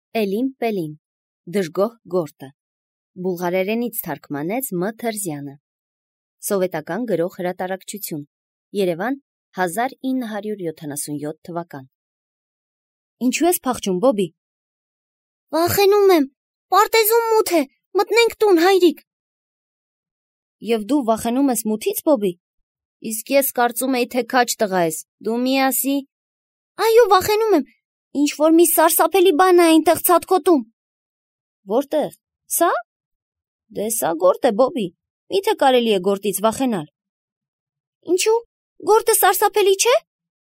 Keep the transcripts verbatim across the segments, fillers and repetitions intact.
Էլին Պելին, դժգոհ գորտը, բուլղարերենից թարգմանեց Մ. Թրզյանը, սովետական գրող հրատարակչություն, Երևան, հազար ինը հարյուր յոթանասունյոթ թվական։ Ինչու ես փախչում, Բոբի։ Վախենում եմ, պարտեզում մութ է, մտնենք տուն, հայրիկ։ Եվ դու վախենում ես մութից, Բոբի։ Իսկ ես կարծում էի, թե քաջ տղա ես, դու մի ասի։ Այո, վախենում եմ, ինչ որ մի սարսափելի բան է այնտեղ ցատկոտում։ Որտեղ։ Սա։ Դե սա գորտ է, Բոբի, միթե կարելի է գորտից վախենալ։ Ինչու, գորտը սարսափելի չէ։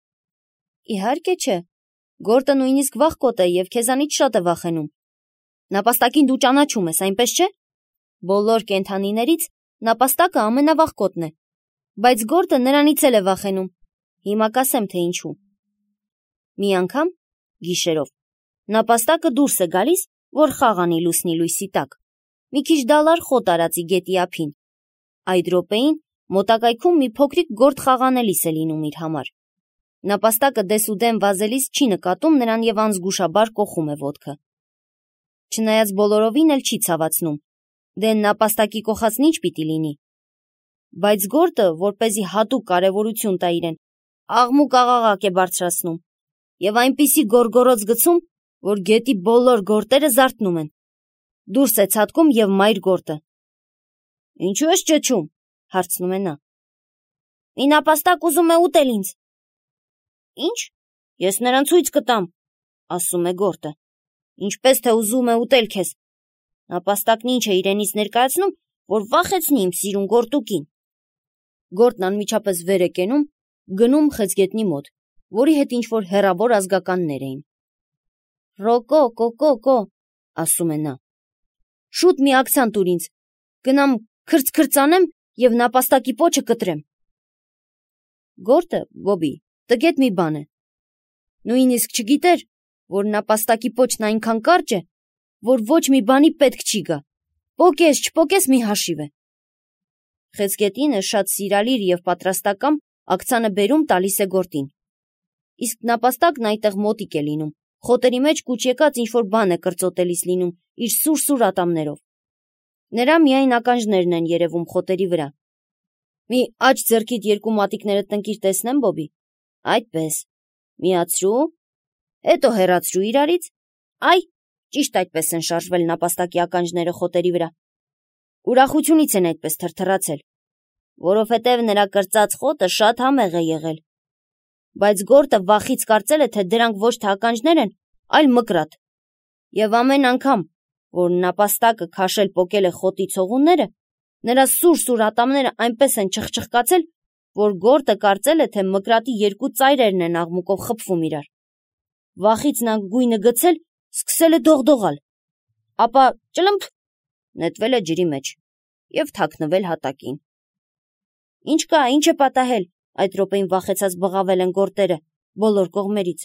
Իհարկե չէ, գորտը նույնիսկ վախկոտ է և քեզանից շատ է վախենում։ Նապաստակին դու ճանաչում ես, այնպես չէ։ Բոլոր կենդանիներից նապաստակը ամենավախկոտն է, բայց գորտը նրանից էլ է վախենում։ Հիմա կասեմ, թե ինչու։ Մի անգամ, գիշերով, նապաստակը դուրս է գալիս, որ խաղ անի լուսնի լույսի տակ, մի քիչ դալար խոտ արածի գետի ափին։ Այդ րոպեին մոտակայքում մի փոքրիկ գորտ խաղանելիս է լինում իր համար։ Նապաստակը դեսուդեն վազելիս չի նկատում նրան և անզգուշաբար կոխում է ոտքը։ Չնայած բոլորովին էլ չի ցավացնում, դե նապաստակի կոխածն ինչ պիտի լինի։ Բայց գորտը, որպեսզի հատուկ կարևորություն տա իրեն, աղմուկ աղաղակ է բարձրացնում և այնպիսի գոռգոռոց գցում, որ գետի բոլոր գորտերը զարթնում են։ Դուրս է ցատկում և մայր գորտը։ Ինչու ես ճչում, հարցնում է նա։ Մի նապաստակ ուզում է ուտել ինձ։ Ինչ, ես նրան ցույց կտամ, ասում է գորտը, ինչպես թե ուզում է ուտել քեզ։ Նապաստակն ինչ է իրենից ներկայացնում, որ վախեցնի իմ սիրուն գորտուկին։ Գորտն անմիջապես վեր է կենում, գնում խեցգետնի մոտ, որի հետ ինչ-որ հեռավոր ազգականներ էին։ Ռոկո, կոկո, կո, ասում է նա։ Շուտ մի աքցան տուր ինձ, գնամ քրց-քրծանեմ և նապաստակի պոչը կտրեմ։ Գորտը, Բոբի, տգետ մի բան է։ Նույնիսկ չգիտեր, որ նապաստակի պոչն այնքան կարճ է, որ ոչ մի բանի պետք չի գա։ Պոկես, չպոկես մի հաշիվ է։ Խեցգետինը շատ սիրալիր և պատրաստակամ աքցանը բերում տալիս է գորտին։ Իսկ նապաստակն այնտեղ մոտիկ է լինում, խոտերի մեջ կուչ եկած ինչ-որ բան է կրծոտելիս լինում իր սուր-սուր ատամներով։ Նրա միայն ականջներն են երևում խոտերի վրա։ Մի աջ ձեռքիդ երկու մատիկներդ տնկիր տեսնեմ, Բոբի։ Այդպես, միացրու, հետո հեռացրու իրարից։ Այ, ճիշտ այդպես են շարժվել նապաստակի ականջները խոտերի վրա։ Ուրախությունից են այդպես թրթռացել, որովհետև նրա կրծած խոտը շատ համեղ է եղել։ Բայց գորտը վախից կարծել է, թե դրանք ոչ թե ականջներ են, այլ մկրատ։ Եվ ամեն անգամ, որ նապաստակը քաշել պոկել է խոտի ցողունները, նրա սուր-սուր ատամները այնպես են չխչխկացել, որ գորտը կարծել է, թե մկրատի երկու ծայրերն են աղմուկով խփվում իրար։ Վախից նա գույնը գցել, սկսել է դողդողալ, ապա ճլմփ նետվել է ջրի մեջ և թաքնվել հատակին։ Ինչ կա, ինչ է պատահել, այդ րոպեին վախեցած բղավել են գորտերը բոլոր կողմերից։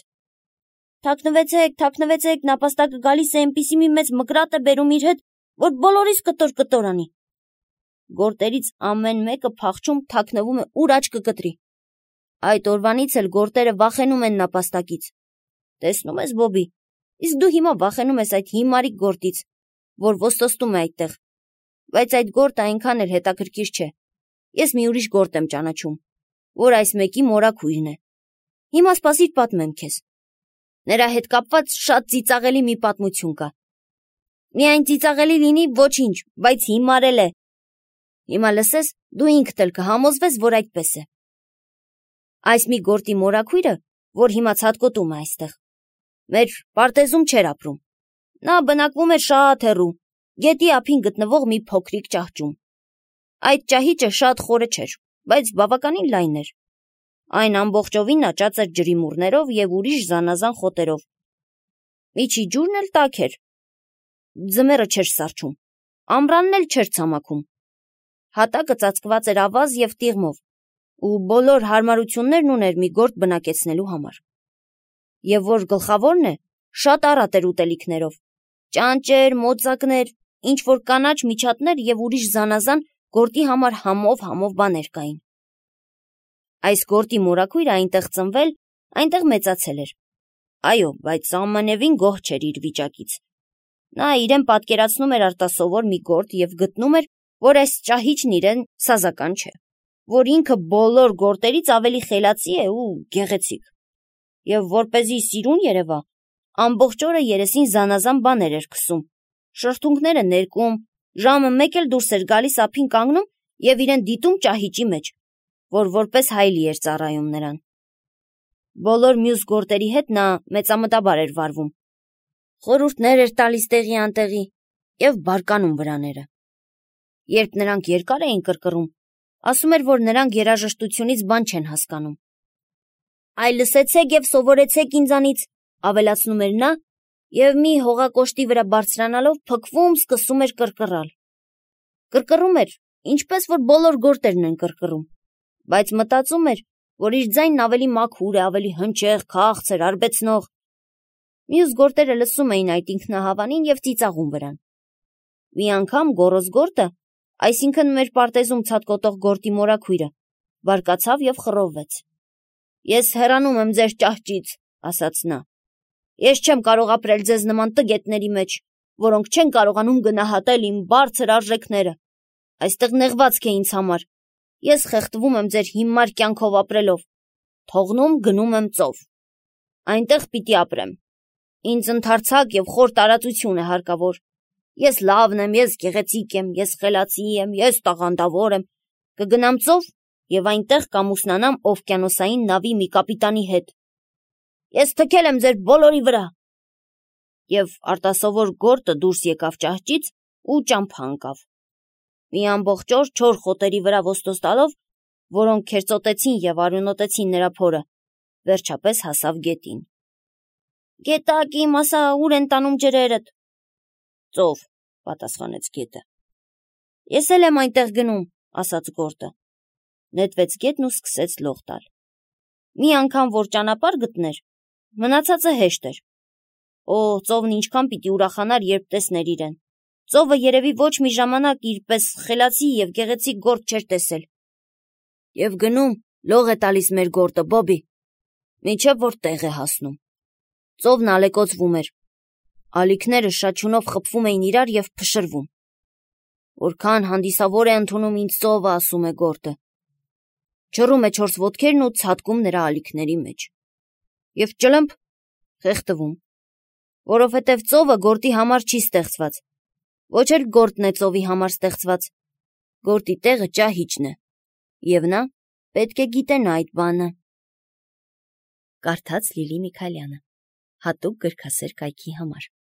Թաքնվեցեք, թաքնվեցեք, նապաստակը գալիս է, այնպիսի մի մեծ մկրատ է բերում իր հետ, որ բոլորիս կտոր-կտոր անի։ Գորտերից ամեն մեկը փախչում թաքնվում է ուր աչքը կտրի։ Այդ օրվանից էլ գորտերը վախենում են նապաստակից։ Տեսնում ես, Բոբի, իսկ դու հիմա վախենում ես այդ հիմարիկ գորտից, որ ոստոստում է այդտեղ։ Բայց այդ գորտը այնքան էլ հետաքրքիր չէ։ Ես մի ուրիշ գորտ եմ ճանաչում, որ այս մեկի մորաքույրն է։ Հիմա սպասիր պատմեմ քեզ։ Նրա հետ կապված շատ ծիծաղելի մի պատմություն կա։ Միայն ծիծաղելի լինի ոչինչ, բայց հիմարել է։ Հիմա լսես, դու ինքդ էլ կհամոզվես, որ այդպես է։ Այս մի գորտի մորաքույրը, որ հիմա ցատկոտում է այստեղ, մեր պարտեզում չէր ապրում։ Նա բնակվում էր շատ հեռու, գետի ափին գտնվող մի փոքրիկ ճահճում։ Այդ ճահիճը շատ խորը չէր, բայց բավականին լայն էր։ Այն ամբողջովին աճած էր ջրիմուռներով և ուրիշ զանազան խոտերով։ Միջի ջուրն էլ տաք էր։ Ձմեռը չէր սառչում, ամռանն էլ չէր ցամաքում։ Հատակը ծածկված էր ավազ և տիղմով ու բոլոր հարմարություններն ուներ մի գորտ բնակեցնելու համար։ Եվ որ գլխավորն է, շատ առատ էր ուտելիքներով, ճանճեր, մոծակներ, ինչ-որ կանաչ միջատներ և ուրիշ զանազան գորտի համար համով-համով բաներ կային։ Այս գորտի մորաքույրը այնտեղ ծնվել, այնտեղ մեծացել էր։ Այո, բայց սահմանևին գոհ չէր իր վիճակից, Նա իրեն պատկերացնում էր արտասովոր մի գործ և գտնում էր, որ այս ճահիճն իրեն սազական չէ, որ ինքը բոլոր գործերից ավելի խելացի է ու գեղեցիկ, և որպեսզի սիրուն երևա, ամբողջ օրը երեսին զանազան բաներ էր քսում, շրթունքները ներկում, ժամը մեկ էլ դուրս էր գալիս ափին կանգնում և իրեն դիտում ճահիճի մեջ, որ որպես հայելի էր ծառայում նրան։ Բոլոր մյուս գործերի հետ նա մեծամտաբար էր վարվում, խորհուրդներ էր տալիս տեղի անտեղի և բարկանում վրաները։ Երբ նրանք երկար էին կռկռում, ասում էր, որ նրանք երաժշտությունից բան չեն հասկանում։ «Այ լսեցեք և սովորեցեք ինձանից», ավելացնում էր նա, և մի հողակոշտի վրա բարձրանալով փքվում սկսում էր կռկռալ։ Կռկռում էր, ինչպես որ բոլոր գործերն են կռկռում, բայց մտածում էր, որ իր ձայնն ավելի մաքուր է, ավելի հնչեղ, քաղցր, արբեցնող։ Մյուս գործերը լսում էին այդ ինքնահավանին և ծիծաղում վրան։ Մի անգամ գոռոզ գորտը, այսինքն մեր պարտեզում ցատկոտող գորտի մորաքույրը, բարկացավ և խռովվեց։ «Ես հեռանում եմ ձեր ճահճից», ասաց նա։ «Ես չեմ կարող ապրել ձեզ նման տգետների մեջ, որոնք չեն կարողանում գնահատել իմ բարձր արժեքները։ Այստեղ նեղվածք է ինձ համար։ Ես խեղդվում եմ ձեր հիմար կյանքով ապրելով, թողնում գնում եմ ծով։ Այնտեղ պիտի ապրեմ։ Ինձ ընդարձակ և խոր տարածություն է հարկավոր։ Ես լավն եմ, ես գեղեցիկ եմ, ես խելացի եմ, ես տաղանդավոր եմ։ Կգնամ ծով և այնտեղ կամուսնանամ օվկիանոսային նավի մի կապիտանի հետ։ Ես թքել եմ ձեր բոլորի վրա»։ Եվ արտասովոր գորտը դուրս եկավ ճահճից ու ճամփա ընկավ։ Մի ամբողջ օր չոր խոտերի վրա ոստոց տալով, որոնք քերծոտեցին և արյունոտեցին նրա փորը, վերջապես հասավ գետին։ «Գետակ իմ, ասա, ուր են տանում ջրերդ»։ «Ծով», պատասխանեց գետը։ «Ես էլ եմ այնտեղ գնում», ասաց գորտը։ Նետվեց գետն ու սկսեց լող տալ։ Մի անգամ որ ճանապարհ գտներ, մնացածը հեշտ էր։ Օ, ծովն ինչքան պիտի ուրախանար, երբ տեսներ իրեն։ Ծովը երևի ոչ մի ժամանակ իր պես խելացի և գեղեցիկ գործ չէր տեսել։ Եվ գնում, լող է տալիս մեր գորտը, Բոբի, մինչև որ տեղ է հասնում։ Ծովն ալեկոծվում էր։ Ալիքները շաչյունով խփվում էին իրար և փշրվում։ «Որքան հանդիսավոր է ընդունում ինձ ծովը», ասում է գորտը։ Ջռում է չորս ոտքերն ու ցատկում նրա ալիքների մեջ։ Եվ ճլըմփ խեղդվում, որովհետև ծովը գորտի համար չի ստեղծված։ Ոչ էլ գորտն է ծովի համար ստեղծված։ Գորտի տեղը ճահիճն է, և նա պետք է գիտենա այդ բանը։ Կարդաց Լիլի Միքայելյանը, հատուկ գրքասեր կայքի համար։